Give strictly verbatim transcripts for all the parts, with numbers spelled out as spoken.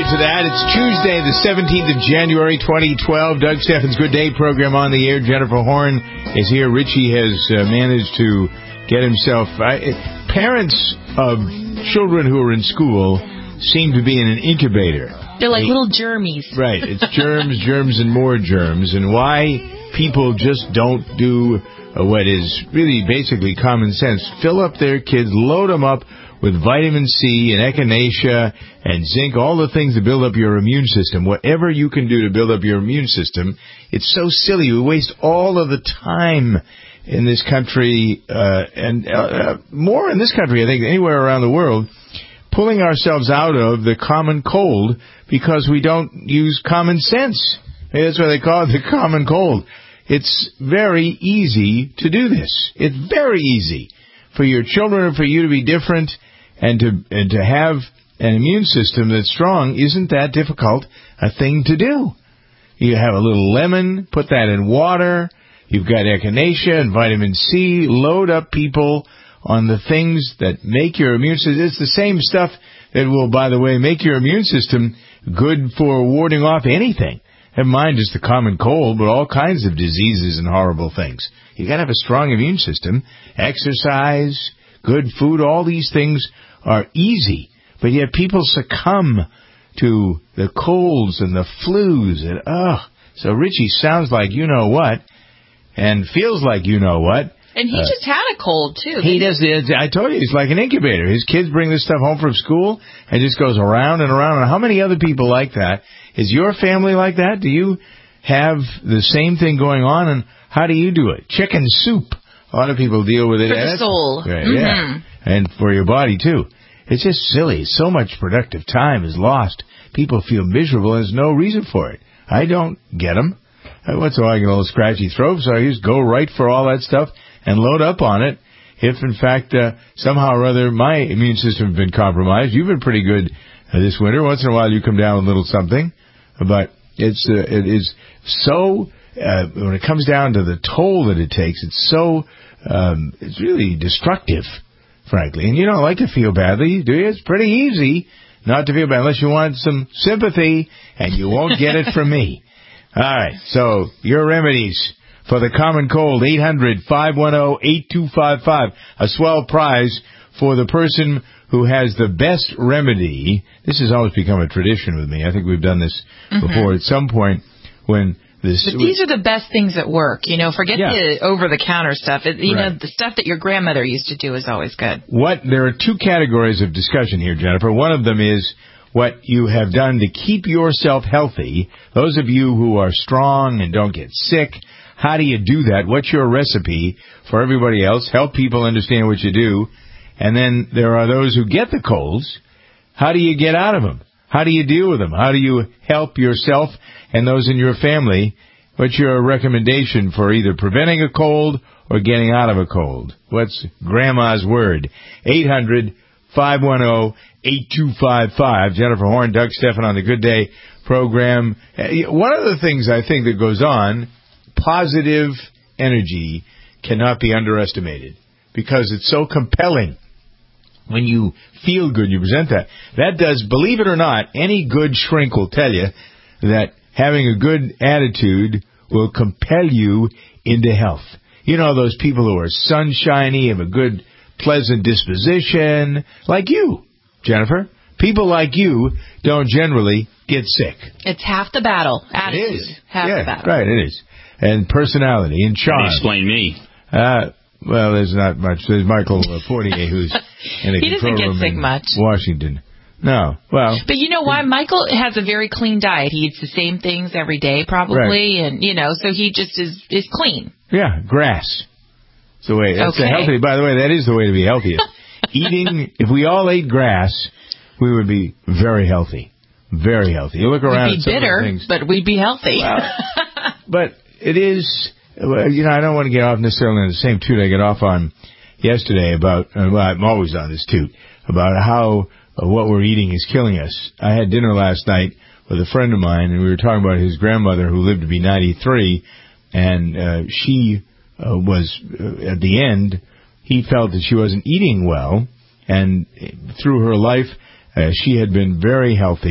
to that. It's Tuesday, the seventeenth of January, twenty twelve. Doug Steffens' Good Day program on the air. Jennifer Horn is here. Richie has uh, managed to get himself... I, parents of children who are in school seem to be in an incubator. They're like they, little germies. Right. It's germs, germs, and more germs. And why people just don't do uh, what is really basically common sense. Fill up their kids, load them up with vitamin C and echinacea and zinc, all the things that build up your immune system. Whatever you can do to build up your immune system, it's so silly. We waste all of the time in this country, uh, and uh, more in this country, I think, anywhere around the world, pulling ourselves out of the common cold because we don't use common sense. That's why they call it the common cold. It's very easy to do this. It's very easy for your children and for you to be different. And to and to have an immune system that's strong isn't that difficult a thing to do. You have a little lemon, put that in water. You've got echinacea and vitamin C. Load up people on the things that make your immune system. It's the same stuff that will, by the way, make your immune system good for warding off anything. Never mind just the common cold, but all kinds of diseases and horrible things. You got to have a strong immune system. Exercise, good food, all these things are easy, but yet people succumb to the colds and the flus, and ugh. So Richie sounds like you know what, and feels like you know what. And he uh, just had a cold too. He does. I told you, he's like an incubator. His kids bring this stuff home from school, and it just goes around and around. And how many other people like that? Is your family like that? Do you have the same thing going on, and how do you do it? Chicken soup. A lot of people deal with it. For the soul. Right, mm-hmm. Yeah. And for your body, too. It's just silly. So much productive time is lost. People feel miserable, and there's no reason for it. I don't get them. Once in a while I get a little scratchy throat, so I just go right for all that stuff and load up on it. If, in fact, uh, somehow or other my immune system has been compromised, you've been pretty good uh, this winter. Once in a while you come down with a little something. But it's uh, it is so... Uh, when it comes down to the toll that it takes, it's so, um, it's really destructive, frankly. And you don't like to feel badly, do you? It's pretty easy not to feel bad unless you want some sympathy, and you won't get it from me. All right, so your remedies for the common cold, eight hundred, five one zero, eight two five five. A swell prize for the person who has the best remedy. This has always become a tradition with me. I think we've done this mm-hmm. before at some point when... This, but these are the best things at work. You know, forget yeah. the over-the-counter stuff. It, you right. know, the stuff that your grandmother used to do is always good. What there are two categories of discussion here, Jennifer. One of them is what you have done to keep yourself healthy. Those of you who are strong and don't get sick, how do you do that? What's your recipe for everybody else? Help people understand what you do. And then there are those who get the colds. How do you get out of them? How do you deal with them? How do you help yourself and those in your family? What's your recommendation for either preventing a cold or getting out of a cold? What's Grandma's word? eight hundred, five one zero, eight two five five. Jennifer Horn, Doug Stephan on the Good Day program. One of the things I think that goes on, positive energy cannot be underestimated because it's so compelling. When you feel good, you present that. That does, believe it or not, any good shrink will tell you that having a good attitude will compel you into health. You know those people who are sunshiny, have a good, pleasant disposition, like you, Jennifer. People like you don't generally get sick. It's half the battle. Attitude. It is. Half yeah, the battle. Right, it is. And personality and charm. Explain me. Uh, well, there's not much. There's Michael Fortier, who's in a he control doesn't get room sick in much. Washington. No, well. But you know why? Michael has a very clean diet. He eats the same things every day, probably, right. and you know, so he just is is clean. Yeah, grass. It's the way. That's okay. the healthy. By the way, that is the way to be healthiest. Eating. If we all ate grass, we would be very healthy. Very healthy. You look around. We'd be at some bitter, of the things, but we'd be healthy. Well, but it is. You know, I don't want to get off necessarily on the same toot I get off on yesterday about. Uh, well, I'm always on this toot about how uh, what we're eating is killing us. I had dinner last night with a friend of mine, and we were talking about his grandmother who lived to be ninety-three, and uh, she uh, was uh, at the end. He felt that she wasn't eating well, and through her life, uh, she had been very healthy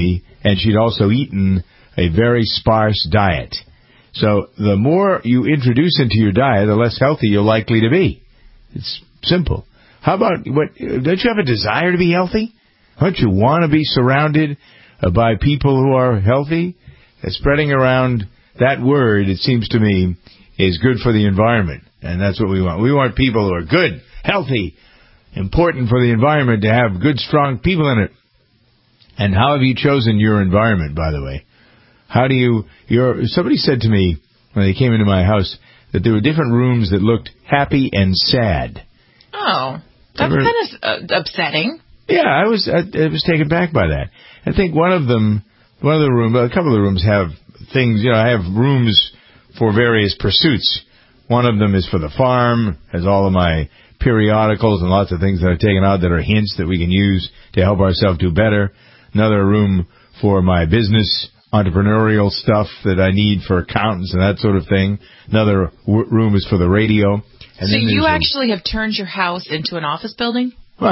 and she'd also eaten a very sparse diet. So the more you introduce into your diet, the less healthy you're likely to be. It's simple. How about, what? Don't you have a desire to be healthy? Don't you want to be surrounded by people who are healthy? And spreading around that word, it seems to me, is good for the environment. And that's what we want. We want people who are good, healthy, important for the environment to have good, strong people in it. And how have you chosen your environment, by the way? How do you... Your, somebody said to me when they came into my house that there were different rooms that looked happy and sad. Oh, that's kind of uh, upsetting. Yeah, I was I, I was taken back by that. I think one of them, one of the rooms, a couple of the rooms have things, you know, I have rooms for various pursuits. One of them is for the farm, has all of my periodicals and lots of things that I've taken out that are hints that we can use to help ourselves do better. Another room for my business, entrepreneurial stuff that I need for accountants and that sort of thing. Another w- room is for the radio. And so then you a, actually have turned your house into an office building?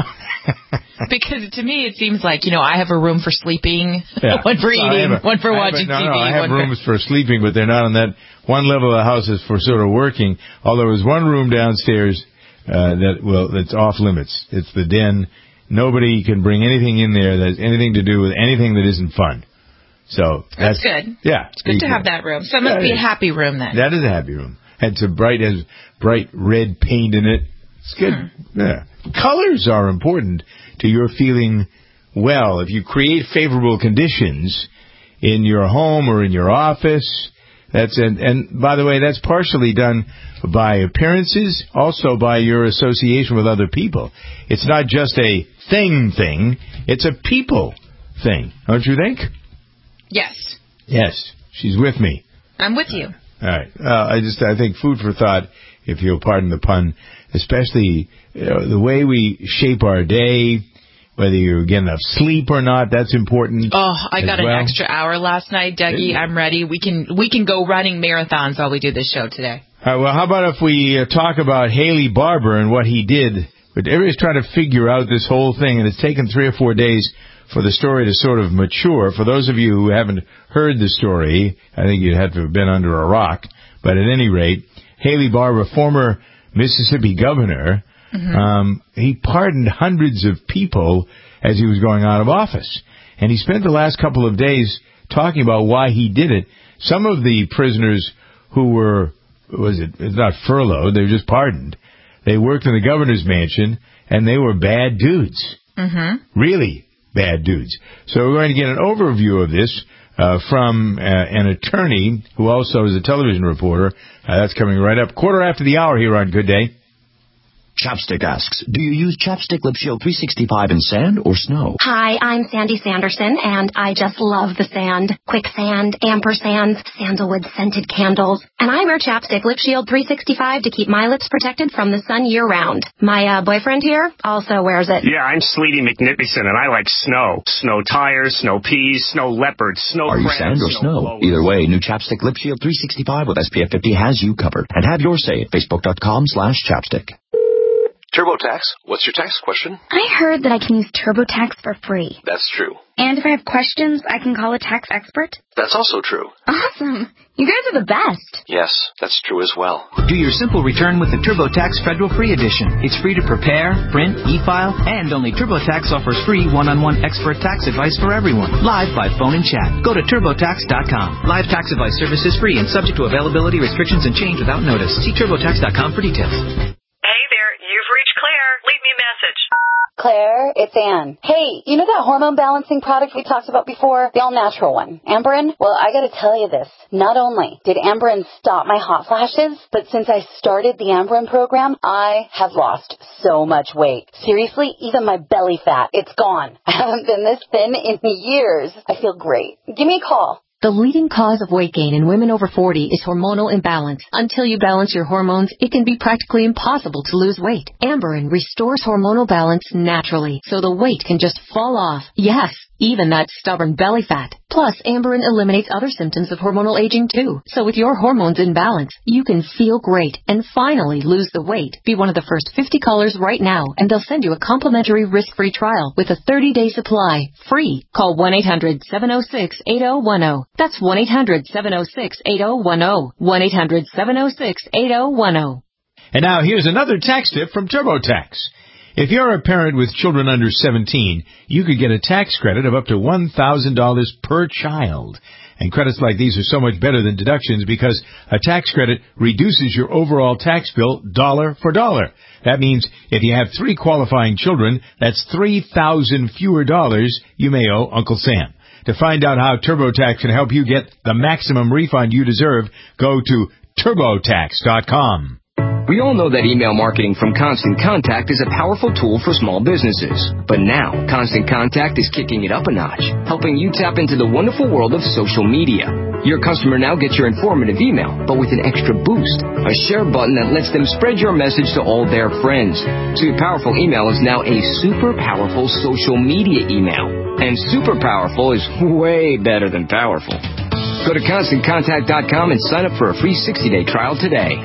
Because to me it seems like, you know, I have a room for sleeping, yeah. one for eating, a, one for watching a, no, T V. No, I have rooms for... for sleeping, but they're not on that one level of the house is for sort of working. Although there's one room downstairs uh, that well, that's off limits. It's the den. Nobody can bring anything in there that has anything to do with anything that isn't fun. So that's, that's good. Yeah, it's good to have that room. So it must be a happy room then. That is a happy room. Had some bright, has bright red paint in it. It's good. Hmm. Yeah. Colors are important to your feeling well. If you create favorable conditions in your home or in your office, that's and, and by the way, that's partially done by appearances, also by your association with other people. It's not just a thing thing, it's a people thing. Don't you think? Yes. Yes. She's with me. I'm with you. All right. Uh, I just I think food for thought, if you'll pardon the pun, especially you know, the way we shape our day, whether you get enough sleep or not, that's important. Oh, I got well. an extra hour last night, Dougie. I'm ready. We can we can go running marathons while we do this show today. All right, well, how about if we uh, talk about Haley Barbour and what he did? But everybody's trying to figure out this whole thing, and it's taken three or four days for the story to sort of mature. For those of you who haven't heard the story, I think you'd have to have been under a rock. But at any rate, Haley Barbour, former Mississippi governor, mm-hmm. um, he pardoned hundreds of people as he was going out of office. And he spent the last couple of days talking about why he did it. Some of the prisoners who were, was it, it's not furloughed, they were just pardoned. They worked in the governor's mansion, and they were bad dudes. Mm-hmm. Really bad dudes. So we're going to get an overview of this uh, from uh, an attorney who also is a television reporter. Uh, that's coming right up. Quarter after the hour here on Good Day. Chapstick asks, do you use Chapstick Lip Shield three sixty-five in sand or snow? Hi, I'm Sandy Sanderson, and I just love the sand. Quicksand, ampersands, sandalwood scented candles. And I wear Chapstick Lip Shield three sixty-five to keep my lips protected from the sun year-round. My uh, boyfriend here also wears it. Yeah, I'm Sleety McNippison, and I like snow. Snow tires, snow peas, snow leopards, snow Are you crabs, sand or snow? snow Either way, new Chapstick Lip Shield three sixty-five with S P F fifty has you covered. And have your say at facebook.com slash chapstick. TurboTax, what's your tax question? I heard that I can use TurboTax for free. That's true. And if I have questions, I can call a tax expert? That's also true. Awesome. You guys are the best. Yes, that's true as well. Do your simple return with the TurboTax Federal Free Edition. It's free to prepare, print, e-file, and only TurboTax offers free one-on-one expert tax advice for everyone, live by phone and chat. Go to turbotax dot com. Live tax advice service is free and subject to availability, restrictions, and change without notice. See turbotax dot com for details. Claire, it's Anne. Hey, you know that hormone balancing product we talked about before? The all-natural one. Amberen? Well, I gotta tell you this. Not only did Amberen stop my hot flashes, but since I started the Amberen program, I have lost so much weight. Seriously, even my belly fat, it's gone. I haven't been this thin in years. I feel great. Give me a call. The leading cause of weight gain in women over forty is hormonal imbalance. Until you balance your hormones, it can be practically impossible to lose weight. Amberen restores hormonal balance naturally, so the weight can just fall off. Yes, even that stubborn belly fat. Plus, Amberen eliminates other symptoms of hormonal aging too. So with your hormones in balance, you can feel great and finally lose the weight. Be one of the first fifty callers right now, and they'll send you a complimentary risk-free trial with a thirty-day supply, free. Call one eight hundred seven oh six eight oh one oh. That's one eight hundred seven oh six eight oh one oh. one eight hundred seven oh six eight oh one oh. And now here's another tax tip from TurboTax. If you're a parent with children under seventeen, you could get a tax credit of up to one thousand dollars per child. And credits like these are so much better than deductions because a tax credit reduces your overall tax bill dollar for dollar. That means if you have three qualifying children, that's three thousand fewer dollars you may owe Uncle Sam. To find out how TurboTax can help you get the maximum refund you deserve, go to TurboTax dot com. We all know that email marketing from Constant Contact is a powerful tool for small businesses. But now, Constant Contact is kicking it up a notch, helping you tap into the wonderful world of social media. Your customer now gets your informative email, but with an extra boost, a share button that lets them spread your message to all their friends. So your powerful email is now a super powerful social media email. And super powerful is way better than powerful. Go to Constant Contact dot com and sign up for a free sixty-day trial today.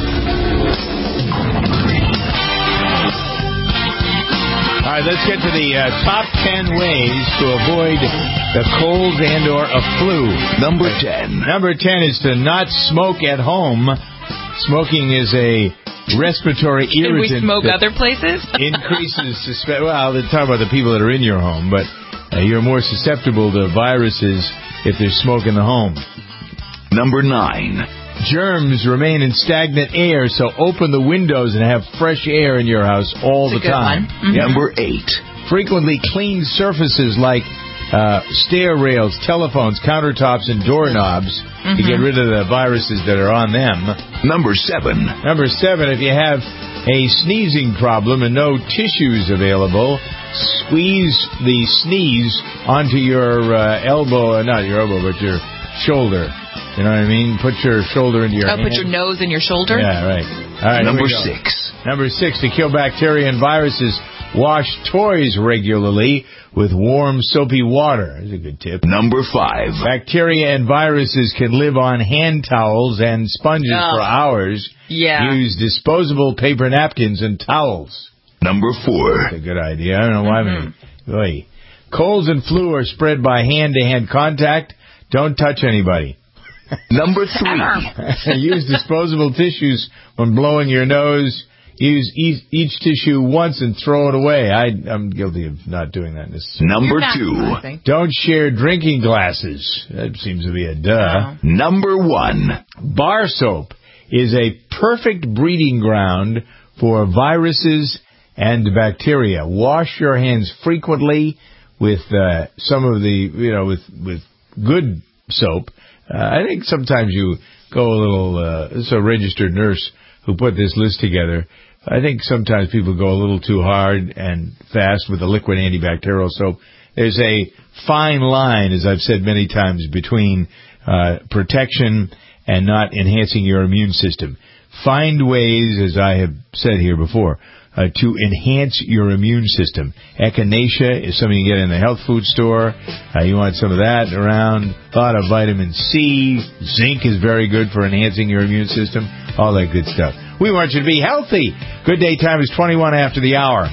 All right, let's get to the uh, top ten ways to avoid the cold and or a flu. Number ten. Number ten is to not smoke at home. Smoking is a respiratory irritant. Can we smoke other places? increases suspe- well, they talk about the people that are in your home, but uh, you're more susceptible to viruses if there's smoke in the home. Number nine. Germs remain in stagnant air, so open the windows and have fresh air in your house all That's the time. Mm-hmm. Number eight. Frequently clean surfaces like uh, stair rails, telephones, countertops, and doorknobs mm-hmm. to get rid of the viruses that are on them. Number seven. Number seven, if you have a sneezing problem and no tissues available, squeeze the sneeze onto your uh, elbow, uh, not your elbow, but your shoulder. You know what I mean? Put your shoulder into your oh, hand. Put your nose in your shoulder? Yeah, right. All right. Number six. Number six, to kill bacteria and viruses, wash toys regularly with warm, soapy water. That's a good tip. Number five. Bacteria and viruses can live on hand towels and sponges oh. for hours. Yeah. Use disposable paper napkins and towels. Number four. That's a good idea. I don't know why. Mm-hmm. Many. Colds and flu are spread by hand-to-hand contact. Don't touch anybody. Number three. Use disposable tissues when blowing your nose. Use each, each tissue once and throw it away. I, I'm guilty of not doing that. Number two. Don't share drinking glasses. That seems to be a duh. No. Number one. Bar soap is a perfect breeding ground for viruses and bacteria. Wash your hands frequently with uh, some of the, you know, with, with good soap. Uh, I think sometimes you go a little, uh, it's a registered nurse who put this list together. I think sometimes people go a little too hard and fast with the liquid antibacterial soap. There's a fine line, as I've said many times, between uh, protection and not enhancing your immune system. Find ways, as I have said here before, Uh, to enhance your immune system. Echinacea is something you get in the health food store. Uh, you want some of that around. A lot of vitamin C. Zinc is very good for enhancing your immune system. All that good stuff. We want you to be healthy. Good day time is twenty-one after the hour.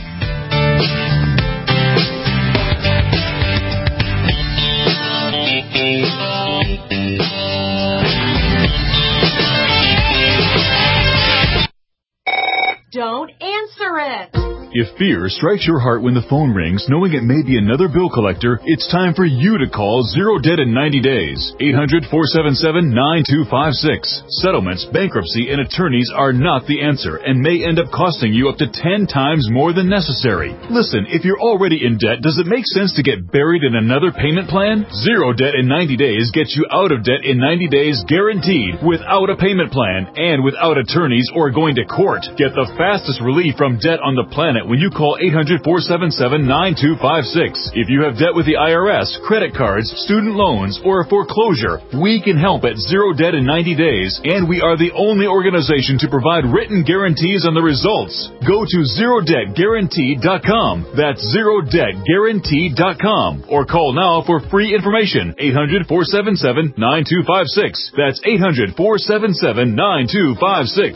Don't answer it. If fear strikes your heart when the phone rings, knowing it may be another bill collector, it's time for you to call Zero Debt in ninety days. eight hundred, four seven seven, nine two five six. Settlements, bankruptcy, and attorneys are not the answer and may end up costing you up to ten times more than necessary. Listen, if you're already in debt, does it make sense to get buried in another payment plan? Zero Debt in ninety days gets you out of debt in ninety days guaranteed, without a payment plan and without attorneys or going to court. Get the fastest relief from debt on the planet debt when you call eight hundred, four seven seven, nine two five six. If you have debt with the I R S, credit cards, student loans, or a foreclosure, we can help at Zero Debt in ninety days, and we are the only organization to provide written guarantees on the results. Go to zero debt guarantee dot com. That's zero debt guarantee dot com. Or call now for free information. eight hundred, four seven seven, nine two five six. That's eight hundred, four seven seven, nine two five six.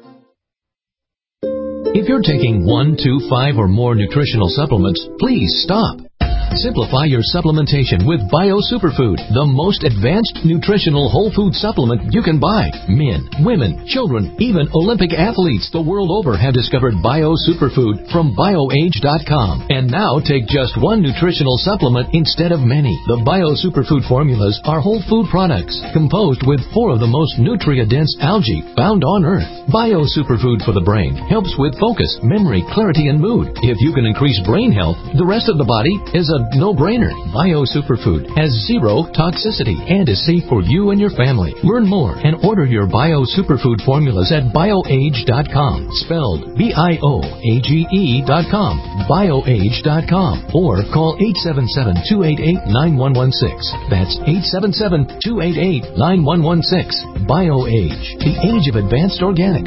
If you're taking one, two, five, or more nutritional supplements, please stop. Simplify your supplementation with Bio Superfood, the most advanced nutritional whole food supplement you can buy. Men, women, children, even Olympic athletes the world over have discovered Bio Superfood from bio age dot com. And now take just one nutritional supplement instead of many. The Bio Superfood formulas are whole food products composed with four of the most nutrient-dense algae found on Earth. Bio Superfood for the brain helps with focus, memory, clarity, and mood. If you can increase brain health, the rest of the body is a no-brainer. Bio Superfood has zero toxicity and is safe for you and your family. Learn more and order your Bio Superfood formulas at bio age dot com. Spelled B I O A G E dot com. bio age dot com. Or call eight seven seven, two eight eight, nine one one six. That's eight seven seven, two eight eight, nine one one six. BioAge, the age of advanced organics.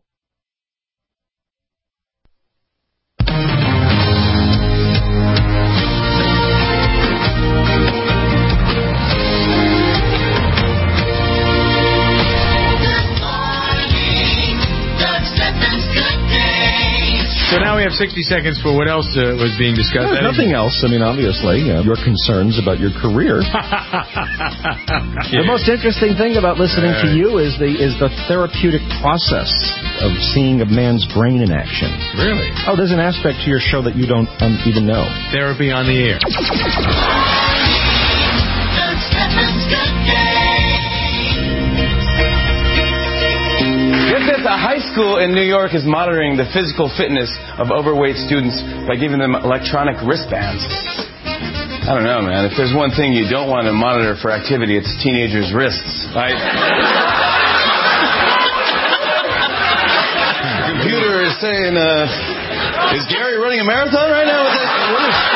So now we have sixty seconds for what else uh, was being discussed. There's nothing else. I mean, obviously, uh, your concerns about your career. The most interesting thing about listening to you is the is the therapeutic process of seeing a man's brain in action. Really? Oh, there's an aspect to your show that you don't um, even know. Therapy on the air. Get this, a high school in New York is monitoring the physical fitness of overweight students by giving them electronic wristbands. I don't know, man. If there's one thing you don't want to monitor for activity, it's teenagers' wrists. Right? The computer is saying, uh, is Gary running a marathon right now? What is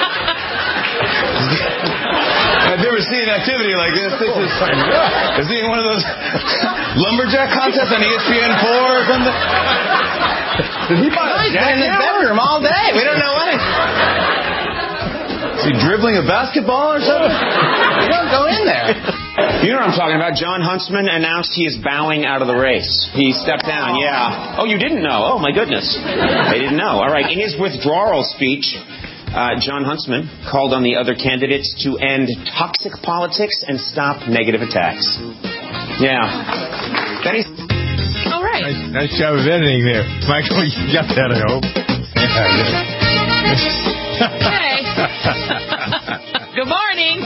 I've never seen activity like this. This is, is he in one of those lumberjack contests on E S P N four or something? Did he buy a jacket in his bedroom all day? We don't know what it is. Is he dribbling a basketball or something? You don't go in there. You know what I'm talking about. John Huntsman announced he is bowing out of the race. He stepped down, yeah. Oh, you didn't know? Oh, my goodness. They didn't know. All right. In his withdrawal speech, Uh, John Huntsman called on the other candidates to end toxic politics and stop negative attacks. Yeah. Then he's... All right. Nice, nice job of editing there. Michael, you got that, I hope. Hey. Good morning.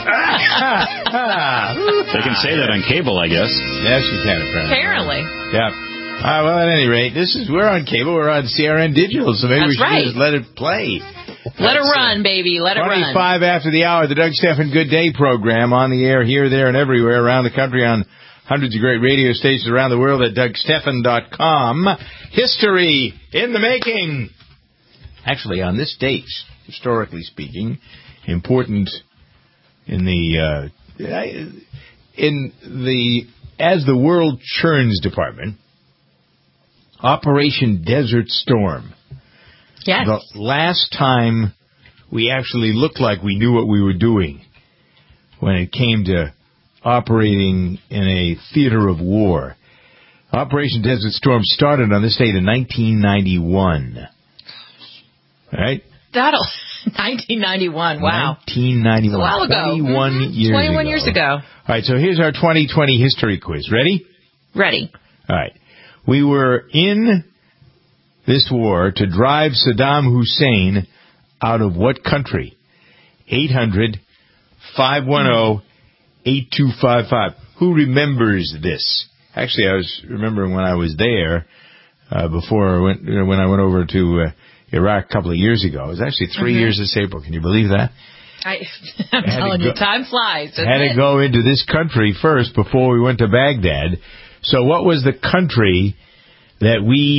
They can say that on cable, I guess. Yes, you can, apparently. Apparently. Yeah. Uh, well, at any rate, this is we're on cable. We're on C R N Digital, so maybe That's we should right. just let it play. Let it run, baby. Let it run. twenty-five after the hour, the Doug Stephan Good Day program on the air here, there, and everywhere around the country on hundreds of great radio stations around the world at Doug Stephan dot com. History in the making. Actually, on this date, historically speaking, important in the uh, in the as the world churns department, Operation Desert Storm. Yes. The last time we actually looked like we knew what we were doing when it came to operating in a theater of war. Operation Desert Storm started on this date in nineteen ninety-one. All right? That'll... nineteen ninety-one, wow. nineteen ninety-one. A while ago. twenty-one Mm-hmm. years twenty-one ago. years ago. All right, so here's our twenty twenty history quiz. Ready? Ready. All right. We were in this war to drive Saddam Hussein out of what country? eight hundred, five one zero, eight two five five. Who remembers this? Actually, I was remembering when I was there uh, before I went, you know, when I went over to uh, Iraq a couple of years ago. It was actually three mm-hmm. years this April. Can you believe that? I, I'm telling you, time flies. Had to go into this country first before we went to Baghdad. So what was the country that we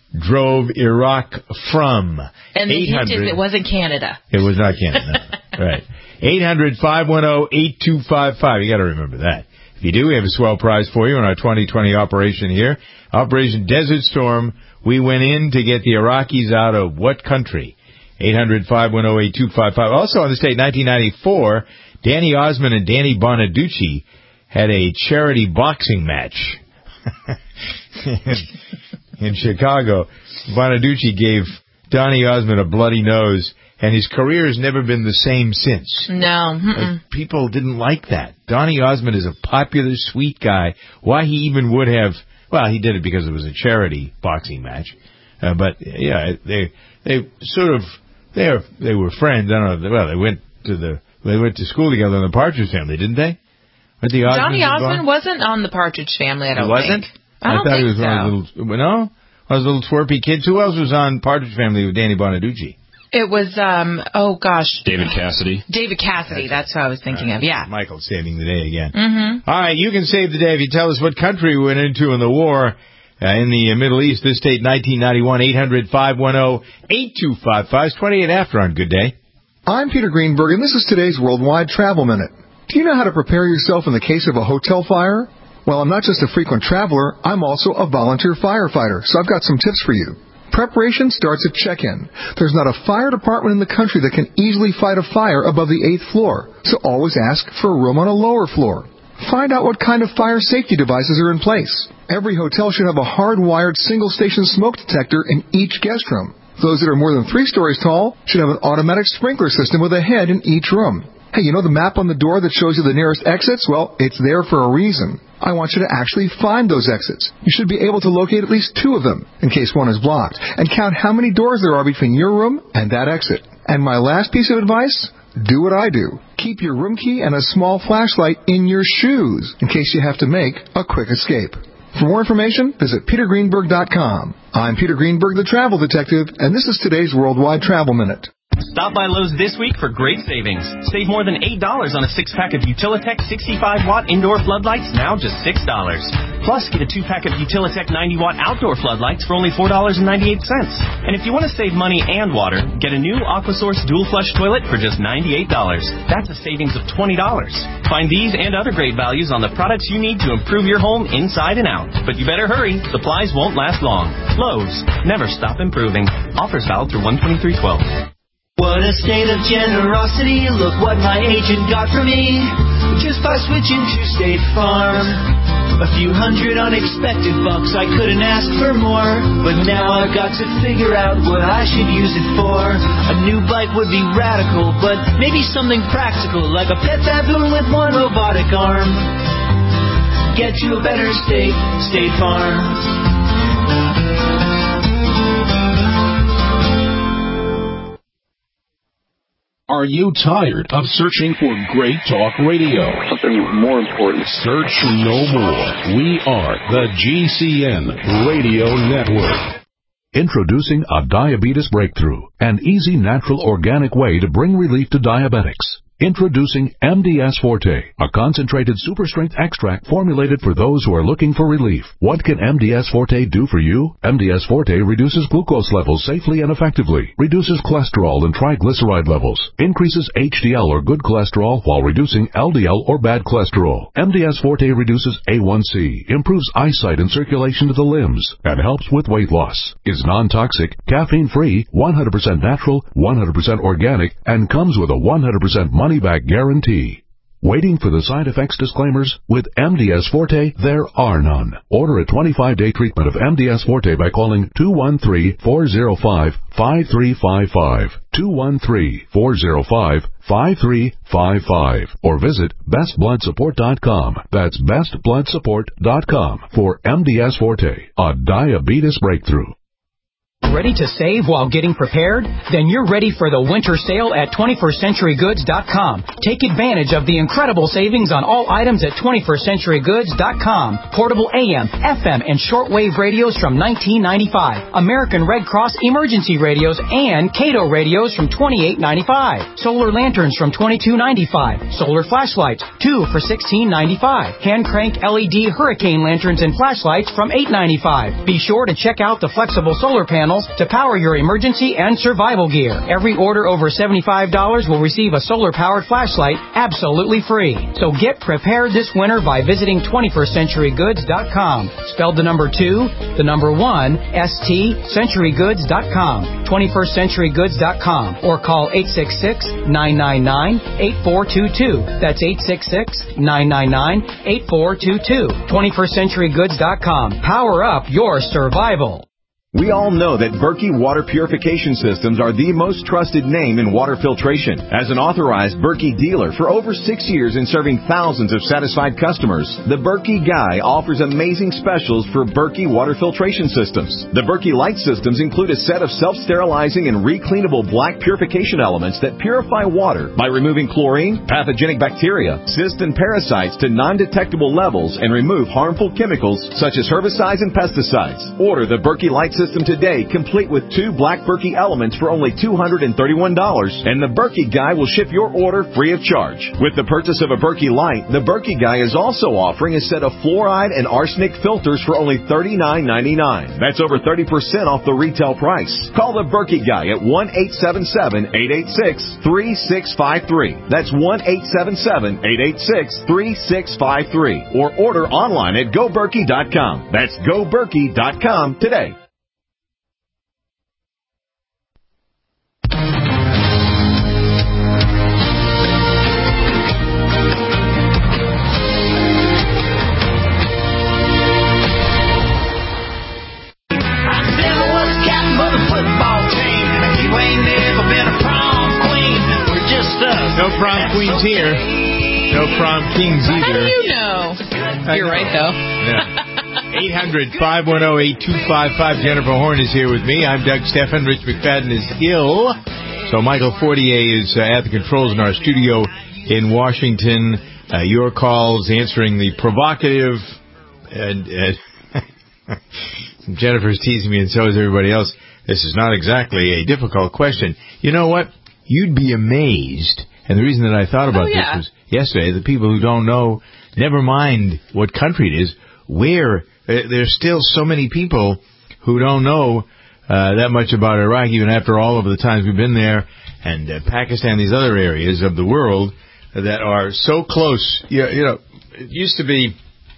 drove Iraq from? And the hint is it wasn't Canada. It was not Canada. Right. eight hundred, five one zero, eight two five five. You got to remember that. If you do, we have a swell prize for you on our twenty twenty operation here. Operation Desert Storm. We went in to get the Iraqis out of what country? eight hundred, five one zero, eight two five five. Also on this date, nineteen ninety-four, Danny Osmond and Danny Bonaducci had a charity boxing match in, in Chicago. Bonaducci gave Donny Osmond a bloody nose, and his career has never been the same since. No. Like, people didn't like that. Donny Osmond is a popular, sweet guy. Why he even would have... Well, he did it because it was a charity boxing match. Uh, but, yeah, they they sort of... They are, they were friends. I don't know. Well, they went to the they went to school together in the Partridge Family, didn't they? But the Donny Osmond wasn't on the Partridge Family, I don't he wasn't? think. I don't I thought think he was so. one of the little... No? One of those little twerpy kids. Who else was on Partridge Family with Danny Bonaducci? It was, um, oh, gosh. David Cassidy. David Cassidy, that's, that's who I was thinking right. of, yeah. Michael saving the day again. Mm-hmm. All right, you can save the day if you tell us what country we went into in the war uh, in the Middle East. This date, nineteen ninety-one, eight hundred, five one zero, eight two five five. It's twenty-eight after on Good Day. I'm Peter Greenberg, and this is today's Worldwide Travel Minute. Do you know how to prepare yourself in the case of a hotel fire? Well, I'm not just a frequent traveler, I'm also a volunteer firefighter, so I've got some tips for you. Preparation starts at check-in. There's not a fire department in the country that can easily fight a fire above the eighth floor, so always ask for a room on a lower floor. Find out what kind of fire safety devices are in place. Every hotel should have a hardwired single-station smoke detector in each guest room. Those that are more than three stories tall should have an automatic sprinkler system with a head in each room. Hey, you know the map on the door that shows you the nearest exits? Well, it's there for a reason. I want you to actually find those exits. You should be able to locate at least two of them, in case one is blocked, and count how many doors there are between your room and that exit. And my last piece of advice, do what I do. Keep your room key and a small flashlight in your shoes, in case you have to make a quick escape. For more information, visit peter greenberg dot com. I'm Peter Greenberg, the Travel Detective, and this is today's Worldwide Travel Minute. Stop by Lowe's this week for great savings. Save more than eight dollars on a six-pack of Utilitech sixty-five watt indoor floodlights, now just six dollars. Plus, get a two-pack of Utilitech ninety watt outdoor floodlights for only four dollars and ninety-eight cents. And if you want to save money and water, get a new AquaSource dual flush toilet for just ninety-eight dollars. That's a savings of twenty dollars. Find these and other great values on the products you need to improve your home inside and out. But you better hurry. Supplies won't last long. Lowe's. Never stop improving. Offers valid through one twenty-three twelve. What a state of generosity, look what my agent got for me, just by switching to State Farm. A few hundred unexpected bucks, I couldn't ask for more, but now I've got to figure out what I should use it for. A new bike would be radical, but maybe something practical, like a pet baboon with one robotic arm. Get to a better state, State Farm. Are you tired of searching for great talk radio? Something more important. Search no more. We are the G C N Radio Network. Introducing a diabetes breakthrough, an easy, natural, organic way to bring relief to diabetics. Introducing M D S Forte, a concentrated super-strength extract formulated for those who are looking for relief. What can M D S Forte do for you? M D S Forte reduces glucose levels safely and effectively, reduces cholesterol and triglyceride levels, increases H D L or good cholesterol while reducing L D L or bad cholesterol. M D S Forte reduces A one C, improves eyesight and circulation to the limbs, and helps with weight loss. Is non-toxic, caffeine-free, one hundred percent natural, one hundred percent organic, and comes with a one hundred percent money-back guarantee. Waiting for the side effects disclaimers? With M D S Forte, there are none. Order a twenty-five day treatment of M D S Forte by calling two one three, four zero five, five three five five, two one three, four zero five, five three five five, or visit best blood support dot com. That's best blood support dot com for M D S Forte, a diabetes breakthrough. Ready to save while getting prepared? Then you're ready for the winter sale at twenty-first century goods dot com. Take advantage of the incredible savings on all items at twenty-first century goods dot com. Portable A M, F M, and shortwave radios from nineteen ninety-five. American Red Cross emergency radios and Cato radios from twenty-eight ninety-five. Solar lanterns from twenty-two ninety-five. Solar flashlights, two for sixteen ninety-five. Hand crank L E D hurricane lanterns and flashlights from eight ninety-five. Be sure to check out the flexible solar panels to power your emergency and survival gear. Every order over seventy-five dollars will receive a solar-powered flashlight absolutely free. So get prepared this winter by visiting twenty-first century goods dot com. Spelled the number two, the number one, S T, century goods dot com. twenty-first century goods dot com. Or call eight six six, nine nine nine, eight four two two. That's eight six six, nine nine nine, eight four two two. twenty-first century goods dot com. Power up your survival. We all know that Berkey Water Purification Systems are the most trusted name in water filtration. As an authorized Berkey dealer for over six years and serving thousands of satisfied customers, the Berkey Guy offers amazing specials for Berkey Water Filtration Systems. The Berkey Light Systems include a set of self-sterilizing and recleanable black purification elements that purify water by removing chlorine, pathogenic bacteria, cysts, and parasites to non-detectable levels and remove harmful chemicals such as herbicides and pesticides. Order the Berkey Light System today, complete with two black Berkey elements for only two hundred thirty-one dollars, and the Berkey Guy will ship your order free of charge. With the purchase of a Berkey Light, the Berkey Guy is also offering a set of fluoride and arsenic filters for only thirty-nine ninety-nine. That's over thirty percent off the retail price. Call the Berkey Guy at one eight seven seven, eight eight six, three six five three. That's one eight seven seven, eight eight six, three six five three. Or order online at go berkey dot com. That's go berkey dot com today. No prom queens here. No prom kings either. How do you know? You're right, though. Yeah. eight hundred, five one zero, eight two five five. Jennifer Horn is here with me. I'm Doug Stephan. Rich McFadden is ill. So Michael Fortier is uh, at the controls in our studio in Washington. Uh, your calls answering the provocative... And, uh, Jennifer's teasing me, and so is everybody else. This is not exactly a difficult question. You know what? You'd be amazed. And the reason that I thought about oh, yeah. this was yesterday, the people who don't know, never mind what country it is, where, there's still so many people who don't know uh, that much about Iraq, even after all of the times we've been there, and uh, Pakistan, these other areas of the world that are so close. You know, you know, it used to be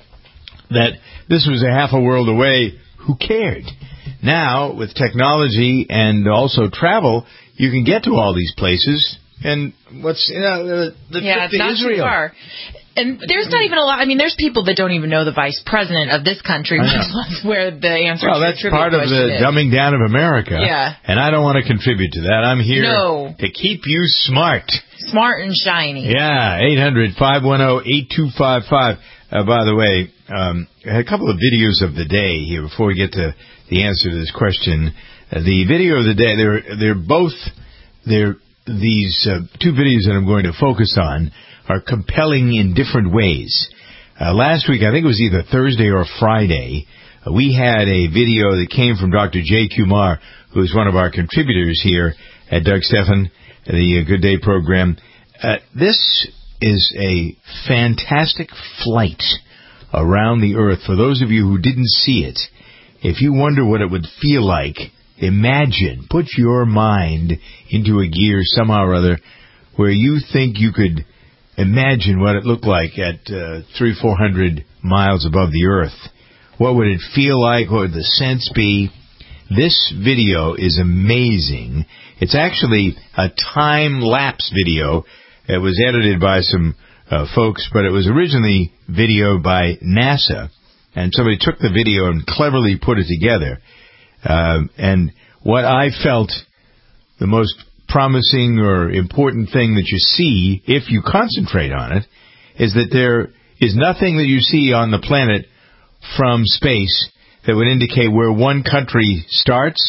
that this was a half a world away. Who cared? Now, with technology and also travel, you can get to all these places. And what's, you know, the, the yeah, trip to not Israel. Too far. And there's not even a lot. I mean, there's people that don't even know the vice president of this country, which is where the answer well, to that's the trivia part of the is. dumbing down of America. Yeah. And I don't want to contribute to that. I'm here no. to keep you smart. Smart and shiny. Yeah, eight hundred, five one zero, eight two five five. Uh, by the way, um, I had a couple of videos of the day here before we get to the answer to this question. Uh, the video of the day, they're they're both they're these uh, two videos that I'm going to focus on are compelling in different ways. Uh, last week, I think it was either Thursday or Friday, uh, we had a video that came from Doctor Jay Kumar, who is one of our contributors here at Doug Stephan, the uh, Good Day program. Uh, this is a fantastic flight around the earth. For those of you who didn't see it, if you wonder what it would feel like, imagine, put your mind into a gear somehow or other where you think you could imagine what it looked like at uh, three, four hundred miles above the earth. What would it feel like? What would the sense be? This video is amazing. It's actually a time-lapse video. It was edited by some uh, folks, but it was originally video by NASA, and somebody took the video and cleverly put it together. Uh, and what I felt the most promising or important thing that you see, if you concentrate on it, is that there is nothing that you see on the planet from space that would indicate where one country starts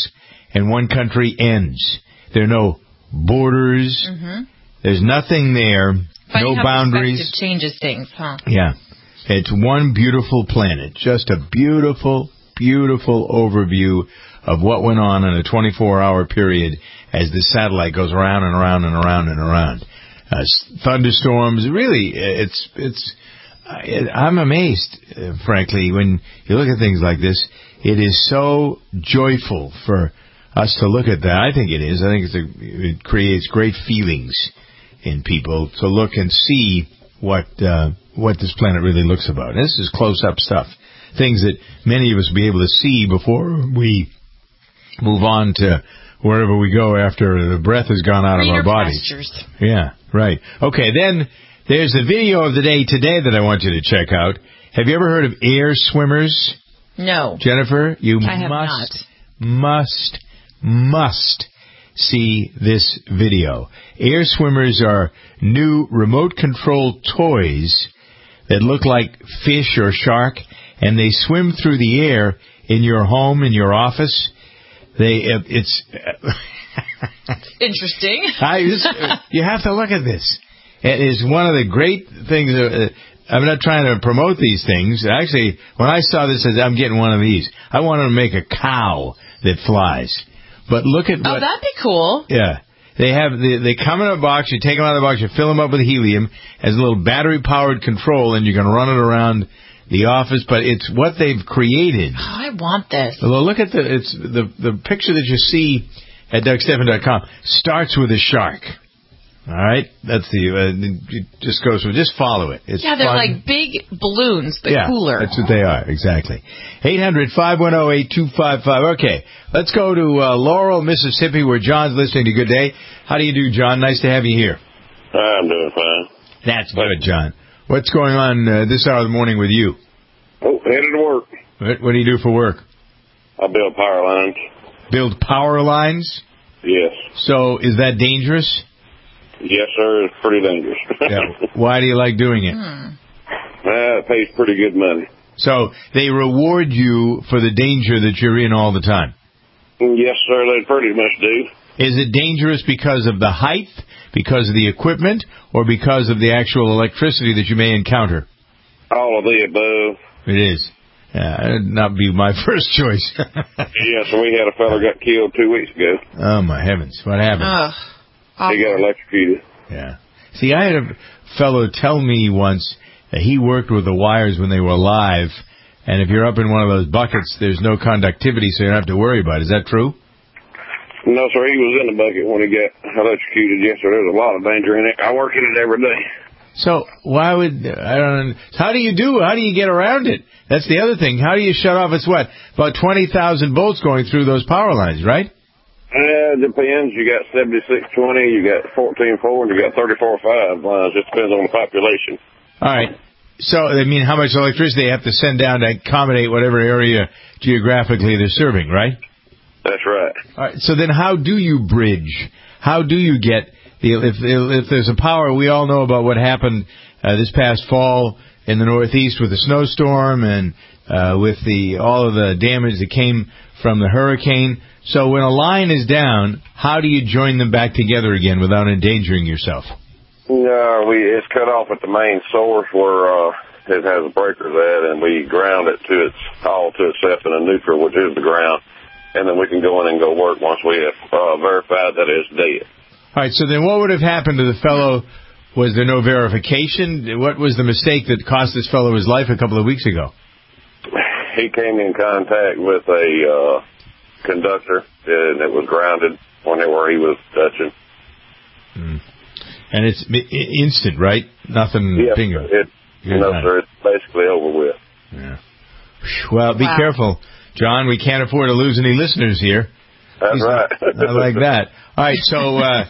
and one country ends. There are no borders. Mm-hmm. There's nothing there. Funny no how boundaries. Perspective changes things, huh? Yeah. It's one beautiful planet. Just a beautiful, beautiful overview of what went on in a twenty-four hour period as the satellite goes around and around and around and around. Uh, thunderstorms. Really, it's it's. I'm amazed, uh, frankly, when you look at things like this. It is so joyful for us to look at that. I think it is. I think it's a, it creates great feelings in people to look and see what uh, what this planet really looks about. This is close-up stuff, things that many of us will be able to see before we move on to wherever we go after the breath has gone out Greener of our bodies. pastures. Yeah, right. Okay, then there's the video of the day today that I want you to check out. Have you ever heard of air swimmers? No. Jennifer, you I have must, must, must see this video. Air swimmers are new remote-controlled toys that look like fish or shark, and they swim through the air in your home, in your office. They, uh, it's interesting. I just, you have to look at this. It is one of the great things. Uh, I'm not trying to promote these things. Actually, when I saw this, I said, I'm getting one of these. I wanted to make a cow that flies. But look at oh, what... that'd be cool. Yeah. They have they, they come in a box, you take them out of the box, you fill them up with helium, as a little battery-powered control, and you can run it around the office, but it's what they've created. Oh, I want this. Well, look at the it's the the picture that you see at Doug Stephan dot com starts with a shark. All right, that's the uh, it just goes with just follow it. It's yeah, they're fun. like big balloons, but yeah, cooler. That's what they are exactly. eight hundred, five one zero, eight two five five. Okay, let's go to uh, Laurel, Mississippi, where John's listening to Good Day. How do you do, John? Nice to have you here. I'm doing fine. That's good, John. What's going on uh, this hour of the morning with you? Oh, headed to work. What, what do you do for work? I build power lines. Build power lines? Yes. So is that dangerous? Yes, sir. It's pretty dangerous. Yeah. Why do you like doing it? Hmm. Uh, it pays pretty good money. So they reward you for the danger that you're in all the time? Yes, sir. They pretty much do. Is it dangerous because of the height, because of the equipment, or because of the actual electricity that you may encounter? All of the above. It is. Yeah, that'd not be my first choice. Yes, we had a fellow got killed two weeks ago. Oh, my heavens. What happened? Ugh. He got electrocuted. Yeah. See, I had a fellow tell me once that he worked with the wires when they were live, and if you're up in one of those buckets, there's no conductivity, so you don't have to worry about it. Is that true? No, sir. He was in the bucket when he got electrocuted. Yes, sir. There's a lot of danger in it. I work in it every day. So why would I don't? How do you do? How do you get around it? That's the other thing. How do you shut off? It's what about twenty thousand volts going through those power lines, right? Uh, it depends. You got seventy-six twenty, you got fourteen four, and you got thirty-four five lines. It depends on the population. All right. So I mean, how much electricity they have to send down to accommodate whatever area geographically they're serving, right? That's right. All right. So then, how do you bridge? How do you get the if if there's a power? We all know about what happened uh, this past fall in the Northeast with the snowstorm and uh, with the all of the damage that came from the hurricane. So when a line is down, how do you join them back together again without endangering yourself? No, we it's cut off at the main source where uh, it has breakers at, and we ground it to its all to itself in a neutral, which is the ground. And then we can go in and go work once we have uh, verified that it's dead. All right, so then what would have happened to the fellow? Was there no verification? What was the mistake that cost this fellow his life a couple of weeks ago? He came in contact with a uh, conductor, and it was grounded whenever he was touching. Hmm. And it's instant, right? Nothing yes, finger. It, no, sir. It's basically over with. Yeah. Well, be wow. careful. John, we can't afford to lose any listeners here. That's He's, right. I like that. All right, so, uh,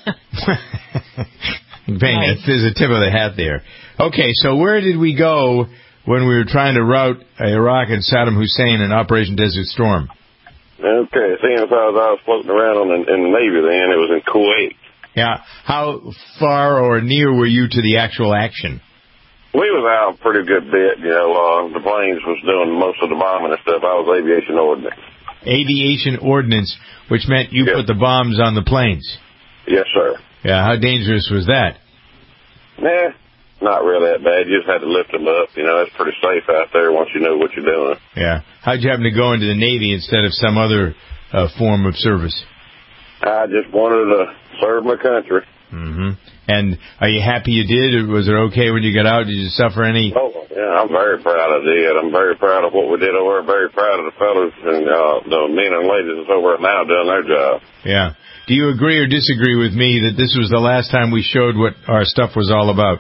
bang, nice. There's a tip of the hat there. Okay, so where did we go when we were trying to rout Iraq and Saddam Hussein in Operation Desert Storm? Okay, seeing as I was, I was floating around on the, in the Navy then, it was in Kuwait. Yeah, how far or near were you to the actual action? We was out a pretty good bit, you know. Uh, the planes was doing most of the bombing and stuff. I was aviation ordnance. aviation ordinance, which meant you yes. put the bombs on the planes. Yes, sir. Yeah, how dangerous was that? Nah, not really that bad. You just had to lift them up. You know, it's pretty safe out there once you know what you're doing. Yeah. How'd you happen to go into the Navy instead of some other uh, form of service? I just wanted to serve my country. Mm-hmm. And are you happy you did? Or was it okay when you got out? Did you suffer any? Oh, yeah, I'm very proud of it. I'm very proud of what we did over there. Very proud of the fellas and uh, the men and ladies that's over there now doing their job. Yeah. Do you agree or disagree with me that this was the last time we showed what our stuff was all about?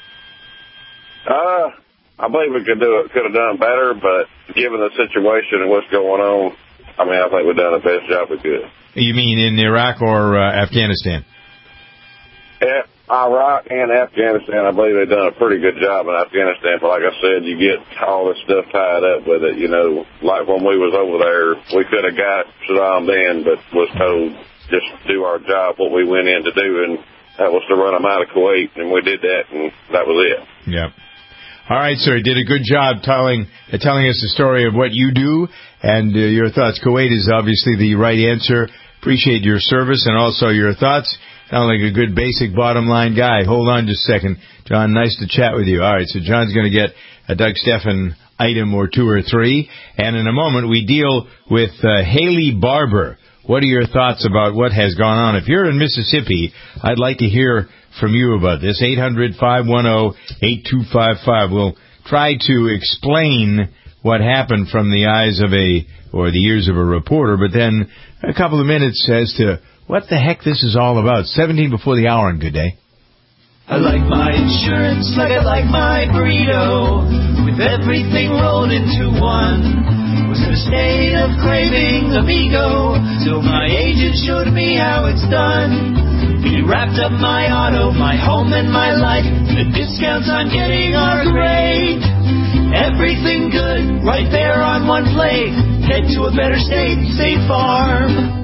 Uh, I believe we could do it, could have done better, but given the situation and what's going on, I mean, I think we've done the best job we could. You mean in Iraq or uh, Afghanistan? Yeah, Iraq and Afghanistan, I believe they've done a pretty good job in Afghanistan. But like I said, you get all this stuff tied up with it. You know, like when we was over there, we could have got Saddam then, but was told just do our job, what we went in to do, and that was to run them out of Kuwait, and we did that, and that was it. Yeah. All right, sir. Did a good job telling uh, telling us the story of what you do and uh, your thoughts. Kuwait is obviously the right answer. Appreciate your service and also your thoughts. Sound like a good basic bottom line guy. Hold on just a second. John, nice to chat with you. All right, so John's going to get a Doug Steffen item or two or three. And in a moment, we deal with uh, Haley Barbour. What are your thoughts about what has gone on? If you're in Mississippi, I'd like to hear from you about this. eight hundred, five one zero, eight two five five. We'll try to explain what happened from the eyes of a, or the ears of a reporter, but then a couple of minutes as to what the heck this is all about. seventeen before the hour, and good day. I like my insurance like I like my burrito, with everything rolled into one. Was in a state of craving amigo, till my agent showed me how it's done. He wrapped up my auto, my home, and my life. The discounts I'm getting are great. Everything good, right there on one plate. Head to a better state, State Farm.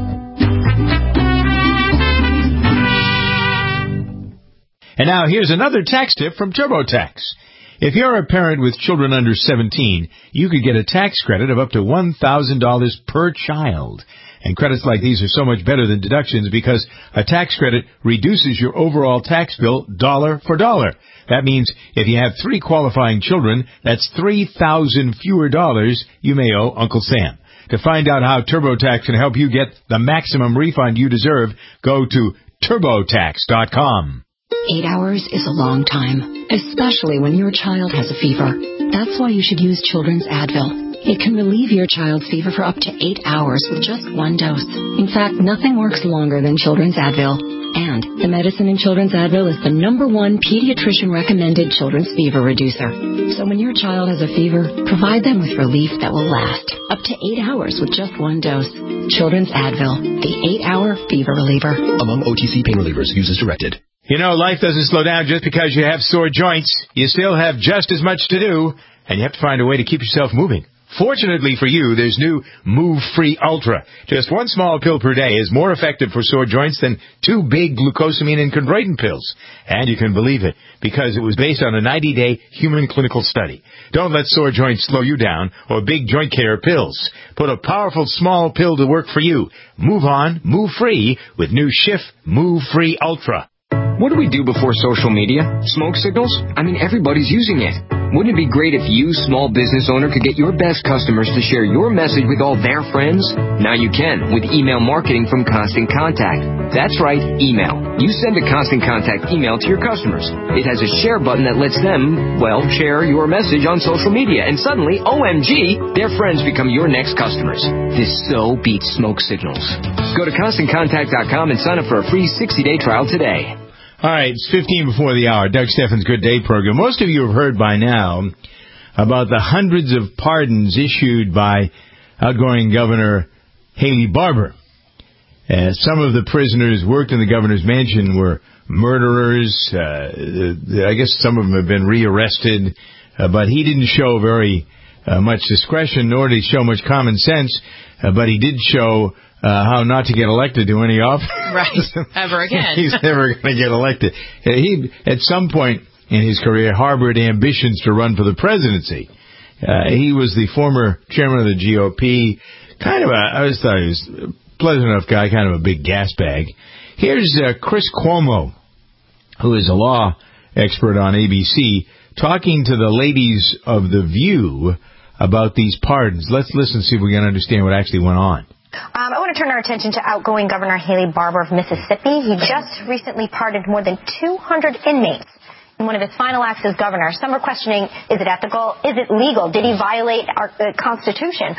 And now here's another tax tip from TurboTax. If you're a parent with children under seventeen, you could get a tax credit of up to one thousand dollars per child. And credits like these are so much better than deductions because a tax credit reduces your overall tax bill dollar for dollar. That means if you have three qualifying children, that's three thousand fewer dollars you may owe Uncle Sam. To find out how TurboTax can help you get the maximum refund you deserve, go to turbo tax dot com. Eight hours is a long time, especially when your child has a fever. That's why you should use Children's Advil. It can relieve your child's fever for up to eight hours with just one dose. In fact, nothing works longer than Children's Advil. And the medicine in Children's Advil is the number one pediatrician-recommended children's fever reducer. So when your child has a fever, provide them with relief that will last up to eight hours with just one dose. Children's Advil, the eight-hour fever reliever. Among O T C pain relievers, use as directed. You know, life doesn't slow down just because you have sore joints. You still have just as much to do, and you have to find a way to keep yourself moving. Fortunately for you, there's new Move Free Ultra. Just one small pill per day is more effective for sore joints than two big glucosamine and chondroitin pills. And you can believe it, because it was based on a ninety-day human clinical study. Don't let sore joints slow you down or big joint care pills. Put a powerful small pill to work for you. Move on, move free with new Schiff Move Free Ultra. What do we do before social media? Smoke signals? I mean, everybody's using it. Wouldn't it be great if you, small business owner, could get your best customers to share your message with all their friends? Now you can with email marketing from Constant Contact. That's right, email. You send a Constant Contact email to your customers. It has a share button that lets them, well, share your message on social media. And suddenly, O M G, their friends become your next customers. This so beats smoke signals. Go to constant contact dot com and sign up for a free sixty-day trial today. All right, it's fifteen before the hour. Doug Steffen's Good Day program. Most of you have heard by now about the hundreds of pardons issued by outgoing Governor Haley Barbour. Uh, some of the prisoners worked in the governor's mansion were murderers. Uh, I guess some of them have been rearrested, uh, but he didn't show very uh, much discretion, nor did he show much common sense, uh, but he did show Uh, how not to get elected to any office. Right, ever again. He's never going to get elected. He, at some point in his career, harbored ambitions to run for the presidency. Uh, he was the former chairman of the G O P. Kind of a, I always thought he was a pleasant enough guy, kind of a big gas bag. Here's uh, Chris Cuomo, who is a law expert on A B C, talking to the ladies of The View about these pardons. Let's listen and see if we can understand what actually went on. Um, I want to turn our attention to outgoing Governor Haley Barbour of Mississippi. He just recently pardoned more than two hundred inmates in one of his final acts as governor. Some are questioning, is it ethical? Is it legal? Did he violate our uh, Constitution?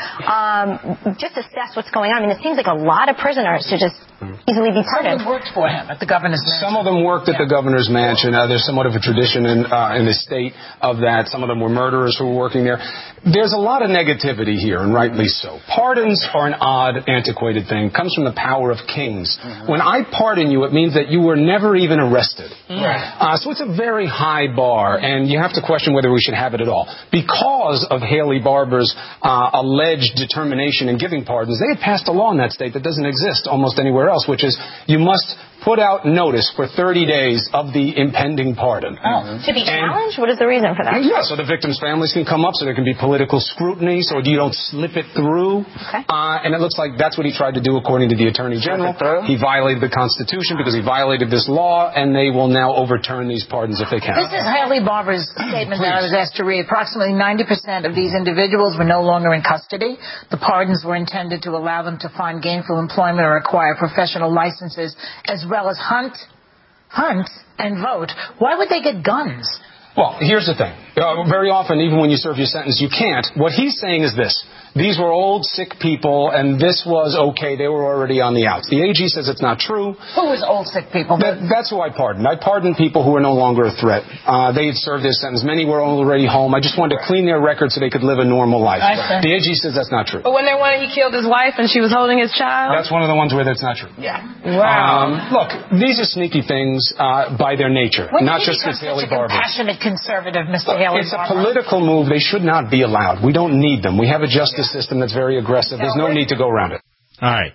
Um, just assess what's going on. I mean, it seems like a lot of prisoners to just easily be pardoned. Some of them worked for him at the governor's mansion. Some of them worked at yeah. the governor's mansion. Uh, there's somewhat of a tradition in, uh, in the state of that. Some of them were murderers who were working there. There's a lot of negativity here, and rightly so. Pardons are an odd, antiquated thing. It comes from the power of kings. Mm-hmm. When I pardon you, it means that you were never even arrested. Right. Uh, so it's a very high bar, and you have to question whether we should have it at all. Because of Haley Barbour's uh, alleged determination in giving pardons, they had passed a law in that state that doesn't exist almost anywhere else, which is you must put out notice for thirty days of the impending pardon. Oh. To be challenged? And, what is the reason for that? Yeah, so the victims' families can come up, so there can be political scrutiny, so you don't slip it through. Okay. Uh, and it looks like that's what he tried to do, according to the Attorney General. He violated the Constitution because he violated this law, and they will now overturn these pardons if they can. This is Haley Barbour's statement that I was asked to read. Approximately ninety percent of these individuals were no longer in custody. The pardons were intended to allow them to find gainful employment or acquire professional licenses, as well as hunt, hunt, and vote. Why would they get guns? Well, here's the thing. Uh, very often, even when you serve your sentence, you can't. What he's saying is this. These were old, sick people, and this was okay. They were already on the outs. The A G says it's not true. Who was old, sick people? That, that's who I pardoned. I pardoned people who were no longer a threat. Uh, they had served their sentence. Many were already home. I just wanted to clean their record so they could live a normal life. The A G says that's not true. But when they wanted, he killed his wife and she was holding his child? That's one of the ones where that's not true. Yeah. Wow. Um, look, these are sneaky things uh, by their nature, when not just with Haley Barbour. Passionate conservative, Mister Look, Haley it's Barbour. a political move. They should not be allowed. We don't need them. We have a justice system that's very aggressive. There's no need to go around it. All right.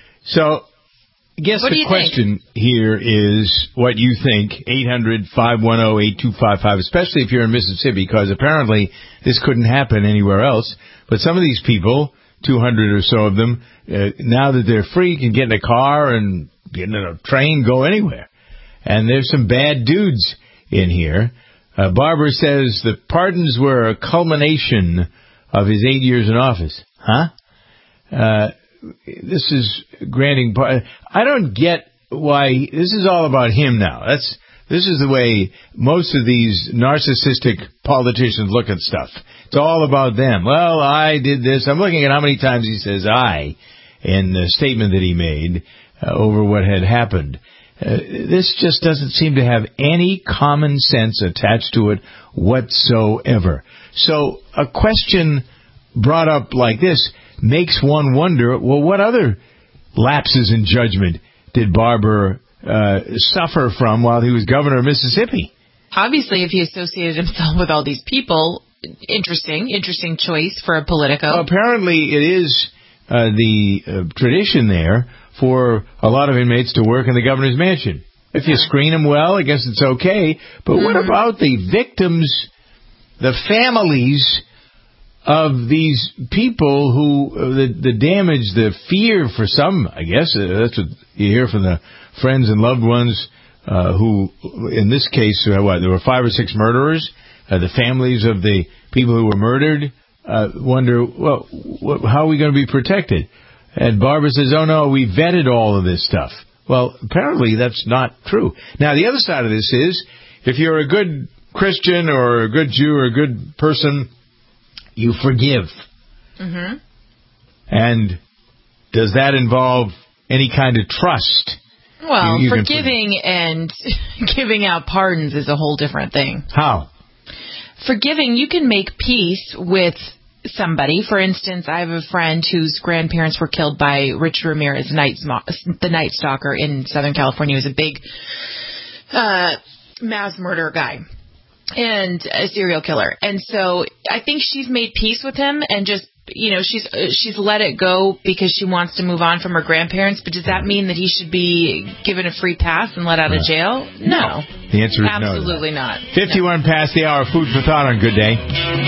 So, I guess what the question think? here is what you think. eight hundred, five one zero, eight two five five, especially if you're in Mississippi, because apparently this couldn't happen anywhere else. But some of these people, two hundred or so of them, uh, now that they're free, can get in a car and get in a train, go anywhere. And there's some bad dudes in here. Uh, Barbour says the pardons were a culmination of his eight years in office. Huh? Uh, this is granting. I don't get why this is all about him now. That's this is the way most of these narcissistic politicians look at stuff. It's all about them. Well, I did this. I'm looking at how many times he says "I" in the statement that he made uh, over what had happened. Uh, this just doesn't seem to have any common sense attached to it whatsoever. So a question brought up like this makes one wonder, well, what other lapses in judgment did Barbour uh, suffer from while he was governor of Mississippi? Obviously, if he associated himself with all these people, interesting, interesting choice for a Politico. Apparently, it is uh, the uh, tradition there for a lot of inmates to work in the governor's mansion. If you screen them well, I guess it's okay. But mm-hmm. what about the victims, the families of these people who, uh, the, the damage, the fear for some, I guess, uh, that's what you hear from the friends and loved ones uh, who, in this case, uh, what, there were five or six murderers. Uh, the families of the people who were murdered uh, wonder, well, wh- how are we going to be protected? And Barbour says, oh, no, we vetted all of this stuff. Well, apparently that's not true. Now, the other side of this is, if you're a good Christian or a good Jew or a good person, you forgive. Mm-hmm. And does that involve any kind of trust? Well, you, you forgiving and giving out pardons is a whole different thing. How? Forgiving, you can make peace with somebody. For instance, I have a friend whose grandparents were killed by Richard Ramirez, night sm- the Night Stalker in Southern California. He was a big uh, mass murder guy and a serial killer. And so I think she's made peace with him and just you know, she's uh, she's let it go because she wants to move on from her grandparents. But does that mean that he should be given a free pass and let out of jail? No. The answer is no. Absolutely not. fifty-one no. past the hour. Food for thought on Good Day.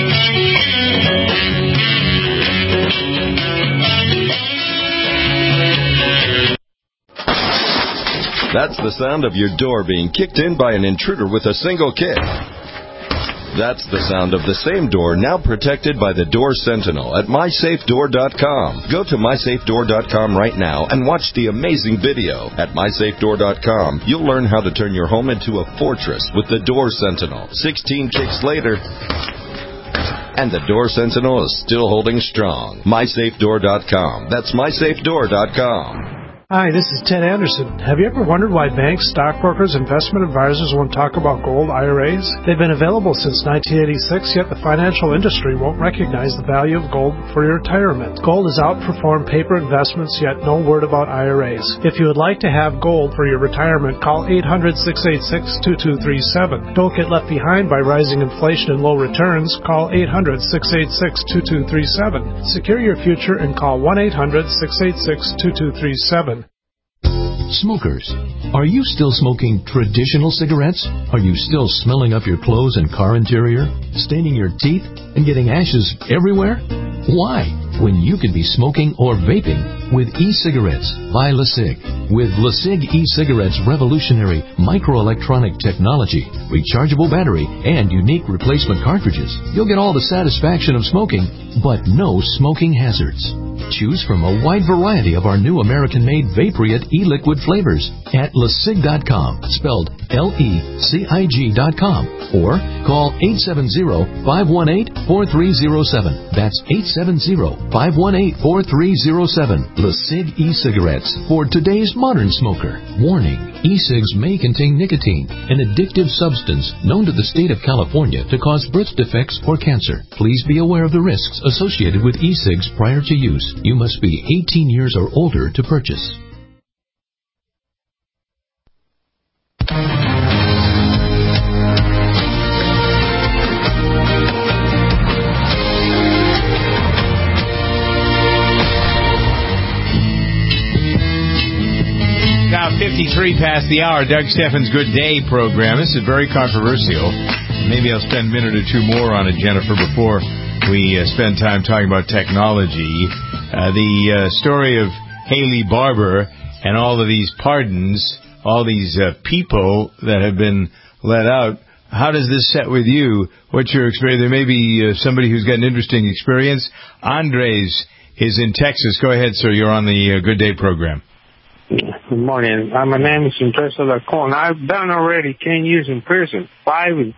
That's the sound of your door being kicked in by an intruder with a single kick. That's the sound of the same door now protected by the Door Sentinel at my safe door dot com. Go to my safe door dot com right now and watch the amazing video. At my safe door dot com, you'll learn how to turn your home into a fortress with the Door Sentinel. sixteen kicks later, and the Door Sentinel is still holding strong. my safe door dot com. That's my safe door dot com. Hi, this is Ted Anderson. Have you ever wondered why banks, stockbrokers, investment advisors won't talk about gold I R As? They've been available since nineteen eighty-six, yet the financial industry won't recognize the value of gold for your retirement. Gold has outperformed paper investments, yet no word about I R As. If you would like to have gold for your retirement, call eight hundred, six eight six, two two three seven. Don't get left behind by rising inflation and low returns. Call eight hundred, six eight six, two two three seven. Secure your future and call one eight hundred, six eight six, two two three seven. Smokers, are you still smoking traditional cigarettes? Are you still smelling up your clothes and car interior, staining your teeth, and getting ashes everywhere? Why? When you could be smoking or vaping with e-cigarettes by LeSig. With LeSig e-cigarettes' revolutionary microelectronic technology, rechargeable battery, and unique replacement cartridges, you'll get all the satisfaction of smoking, but no smoking hazards. Choose from a wide variety of our new American-made Vaporite e-liquid flavors at lesig dot com, spelled L E C I G dot com, or call eight seven zero, five one eight, four three zero seven. That's eight seven zero, five one eight, four three zero seven. LeSig e-cigarettes for today's modern smoker. Warning, e-cigs may contain nicotine, an addictive substance known to the state of California to cause birth defects or cancer. Please be aware of the risks associated with e-cigs prior to use. You must be eighteen years or older to purchase. Now fifty-three past the hour, Doug Steffens' Good Day program. This is very controversial. Maybe I'll spend a minute or two more on it, Jennifer, before we uh, spend time talking about technology. Uh, the uh, story of Haley Barbour and all of these pardons, all these uh, people that have been let out. How does this set with you? What's your experience? There may be uh, somebody who's got an interesting experience. Andres is in Texas. Go ahead, sir. You're on the uh, Good Day program. Good morning. Uh, my name is Andres Alarcon. I've done already ten years in prison, five in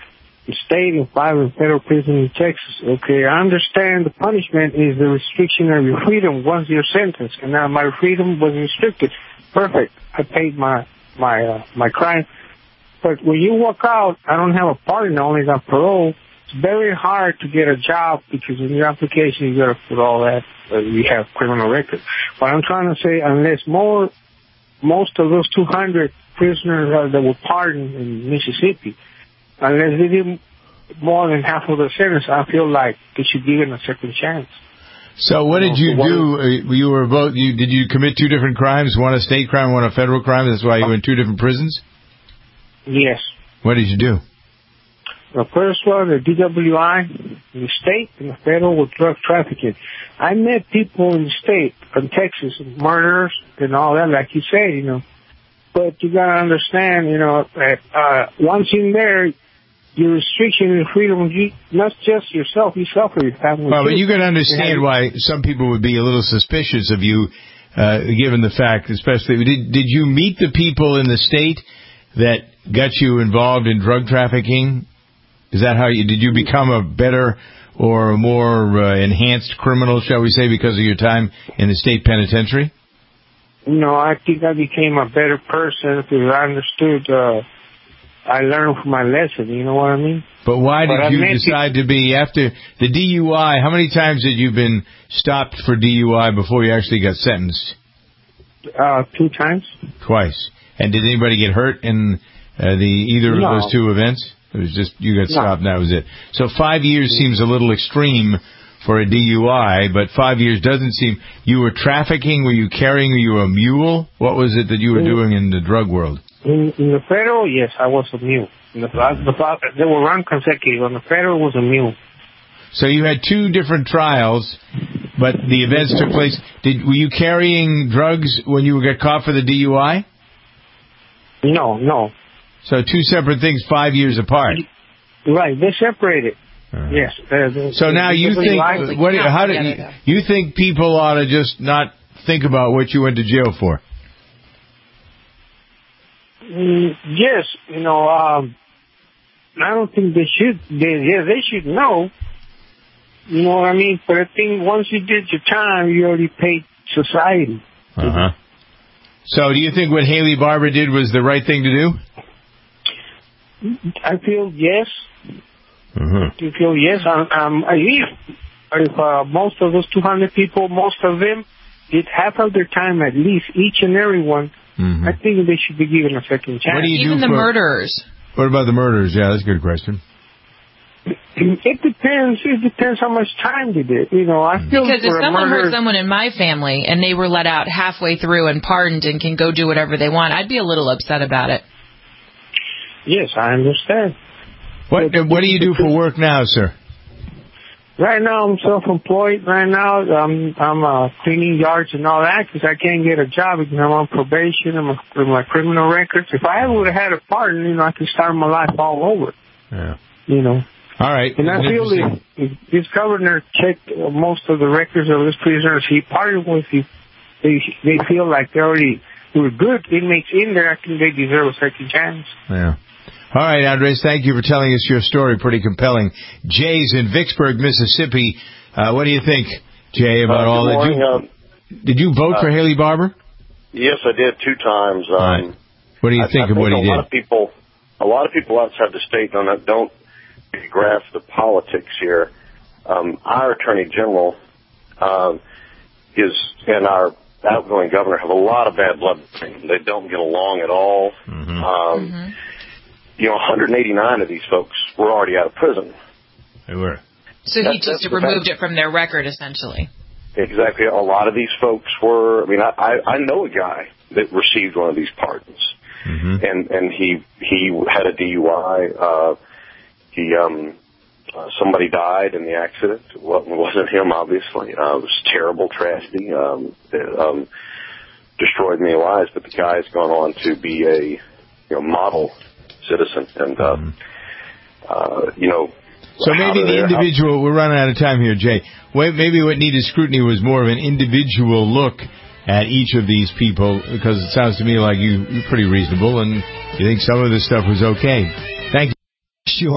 state and five in federal prison in Texas. Okay, I understand the punishment is the restriction of your freedom once you're sentenced, and now my freedom was restricted. Perfect. I paid my my uh, my crime. But when you walk out, I don't have a pardon. I only got parole. It's very hard to get a job because in your application you got to put all that. Uh, you have criminal record. But I'm trying to say, unless more, most of those two hundred prisoners uh, that were pardoned in Mississippi, unless they did more than half of the sentence, I feel like they should give them a second chance. So what did you do? You were both. You did you commit two different crimes? One a state crime, one a federal crime. That's why you were in two different prisons. Yes. What did you do? The first one, the D W I, in the state, and the federal with drug trafficking. I met people in the state, in Texas, murderers and all that, like you say, you know. But you gotta understand, you know, that uh, once in there, your restriction and freedom, you, not just yourself, yourself or your family. Well, too. but you can understand why some people would be a little suspicious of you, uh, given the fact, especially, did did you meet the people in the state that got you involved in drug trafficking? Is that how you, did you become a better or a more uh, enhanced criminal, shall we say, because of your time in the state penitentiary? No, I think I became a better person because I understood, uh, I learned from my lesson, you know what I mean? But why did but you decide to be, after the D U I, how many times had you been stopped for D U I before you actually got sentenced? Uh, two times. Twice. And did anybody get hurt in uh, the either no. of those two events? It was just you got stopped no. and that was it. So five years seems a little extreme for a D U I, but five years doesn't seem... You were trafficking? Were you carrying? Were you a mule? What was it that you were doing in the drug world? In, in the federal, yes, I was a mule. In the, the, they were run consecutive. On the federal, was a mule. So you had two different trials, but the events took place. Did Were you carrying drugs when you got caught for the D U I? No, no. So two separate things, five years apart. Right, they separated. Uh, yes. Uh, so now you think, what? How do you, you think people ought to just not think about what you went to jail for? Mm, yes, you know, um, I don't think they should. They, yeah, they should know. You know what I mean? But I think once you did your time, you already paid society. Uh huh. So do you think what Haley Barbour did was the right thing to do? I feel yes. Mm-hmm. I feel yes. Um, um, if uh, most of those two hundred people, most of them did half of their time at least, each and every one, mm-hmm. I think they should be given a second chance. What do you Even do the for, murderers. What about the murderers? Yeah, that's a good question. It depends. It depends how much time they did. You know, I feel because if someone murder, hurt someone in my family and they were let out halfway through and pardoned and can go do whatever they want, I'd be a little upset about it. Yes, I understand. What but, What do you do for work now, sir? Right now, I'm self-employed. Right now, I'm I'm uh, cleaning yards and all that because I can't get a job because I'm on probation and my, with my criminal records. If I ever would have had a pardon, you know, I could start my life all over. Yeah. You know. All right. And I feel that if this governor checked most of the records of his prisoners he pardoned with, he, they they feel like they already were good inmates in there. I think they deserve a second chance. Yeah. All right, Andres, thank you for telling us your story. Pretty compelling. Jay's in Vicksburg, Mississippi. Uh, what do you think, Jay, about uh, all that? Morning, you, uh, did you vote uh, for Haley Barbour? Yes, I did two times. Um, right. What do you I, think I of what think he a did? Lot of people, a lot of people outside the state don't, don't grasp the politics here. Um, our Attorney General uh, is, and our outgoing governor have a lot of bad blood. They don't get along at all. Mm-hmm. Um, mm-hmm. You know, one hundred eighty-nine of these folks were already out of prison. They were. So he just removed it from their record, essentially. Exactly. A lot of these folks were, I mean, I, I, I know a guy that received one of these pardons. Mm-hmm. And, and he, he had a D U I. Uh, he, um, uh, somebody died in the accident. Well, it wasn't him, obviously. Uh, it was terrible tragedy. Um, it, um, destroyed many lives, but the guy's gone on to be a, you know, model citizen, and uh, uh, you know. So maybe the individual. We're running out of time here, Jay. Maybe what needed scrutiny was more of an individual look at each of these people, because it sounds to me like you, you're pretty reasonable, and you think some of this stuff was okay. Thank you. Sure.